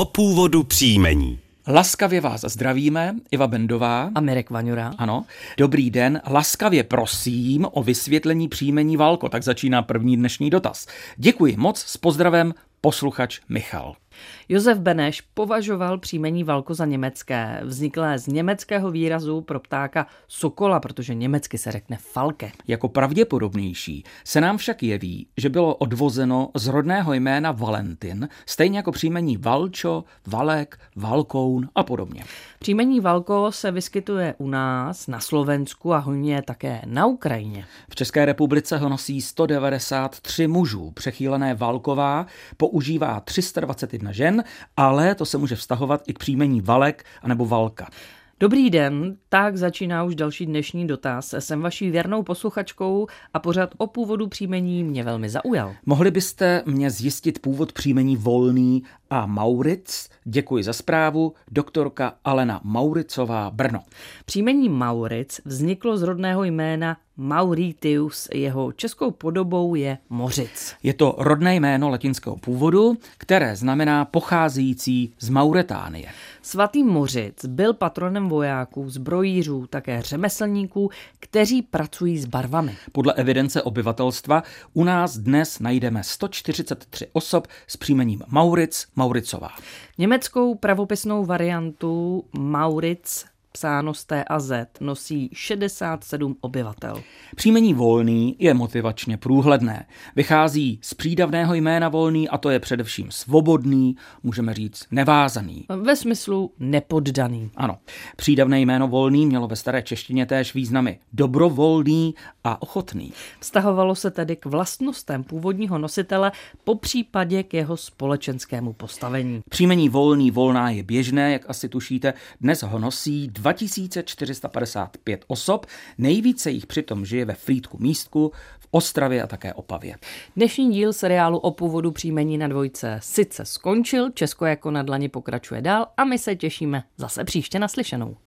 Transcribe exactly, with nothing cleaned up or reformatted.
O původu příjmení. Laskavě vás zdravíme, Iva Bendová a Mirek Vaňura. Ano, dobrý den, laskavě prosím o vysvětlení příjmení Valko, tak začíná první dnešní dotaz. Děkuji moc, s pozdravem, posluchač Michal. Josef Beneš považoval příjmení Valko za německé, vzniklé z německého výrazu pro ptáka sokola, protože německy se řekne Falke. Jako pravděpodobnější se nám však jeví, že bylo odvozeno z rodného jména Valentin, stejně jako příjmení Valčo, Valek, Valkoun a podobně. Příjmení Valko se vyskytuje u nás, na Slovensku a hojně také na Ukrajině. V České republice ho nosí sto devadesát tři mužů. Přechýlené Valková používá tři sta dvacet jedna žen, ale to se může vztahovat i k příjmení Valek anebo Valka. Dobrý den, tak začíná už další dnešní dotaz. Jsem vaší věrnou posluchačkou a pořad o původu příjmení mě velmi zaujal. Mohli byste mě zjistit původ příjmení Volný a Mauric? Děkuji za zprávu, doktorka Alena Mauricová, Brno. Příjmení Mauric vzniklo z rodného jména Mauritius, jeho českou podobou je Mořic. Je to rodné jméno latinského původu, které znamená pocházející z Mauretánie. Svatý Mořic byl patronem vojáků, zbrojířů, také řemeslníků, kteří pracují s barvami. Podle evidence obyvatelstva u nás dnes najdeme sto čtyřicet tři osob s příjmením Mauric, Mauricová. Německou pravopisnou variantu Mauric, psáno s T a Z, nosí šedesát sedm obyvatel. Příjmení Volný je motivačně průhledné. Vychází z přídavného jména Volný a to je především svobodný, můžeme říct nevázaný. Ve smyslu nepoddaný. Ano. Přídavné jméno Volný mělo ve staré češtině též významy dobrovolný a ochotný. Vztahovalo se tedy k vlastnostem původního nositele, popřípadě k jeho společenskému postavení. Příjmení Volný, Volná je běžné, jak asi tušíte, dnes ho nosí dva tisíce čtyři sta padesát pět osob, nejvíce jich přitom žije ve Frýdku Místku, v Ostravě a také Opavě. Dnešní díl seriálu o původu příjmení na dvojce sice skončil, Česko jako na dlani pokračuje dál a my se těšíme zase příště naslyšenou.